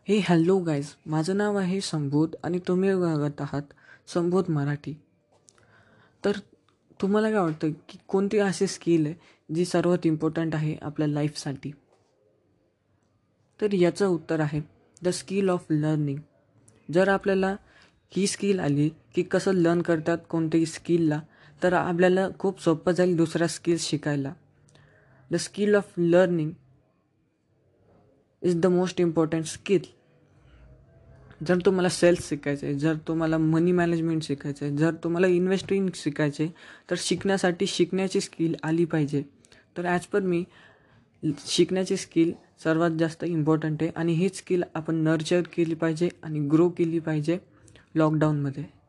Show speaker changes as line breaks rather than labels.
हे hello guys, माझं नाव आहे संबोध आणि तुम्ही बघत आहात संबोध मराठी. तर तुम्हाला काय वाटतं की कोणती अशी स्किल आहे जी सर्वात इम्पॉर्टंट आहे आपल्या लाईफसाठी? तर याचं उत्तर आहे द स्किल ऑफ लर्निंग. जर आपल्याला ही स्किल आली की कसं लर्न करतात कोणत्याही स्किलला, तर आपल्याला खूप सोपं जाईल दुसऱ्या स्किल्स शिकायला. The skill of learning is the most important skill. जर तुम्हाला सेल्स शिकायचं आहे, जर तुम्हाला मनी मॅनेजमेंट शिकायचं आहे, जर तुम्हाला इन्व्हेस्टिंग शिकायचं आहे, तर शिकण्याची स्किल आली पाहिजे. तर ॲज पर मी, शिकण्याची स्किल सर्वात जास्त इम्पॉर्टंट आहे आणि हीच स्किल आपण नर्चर केली पाहिजे आणि ग्रो केली पाहिजे लॉकडाऊनमध्ये.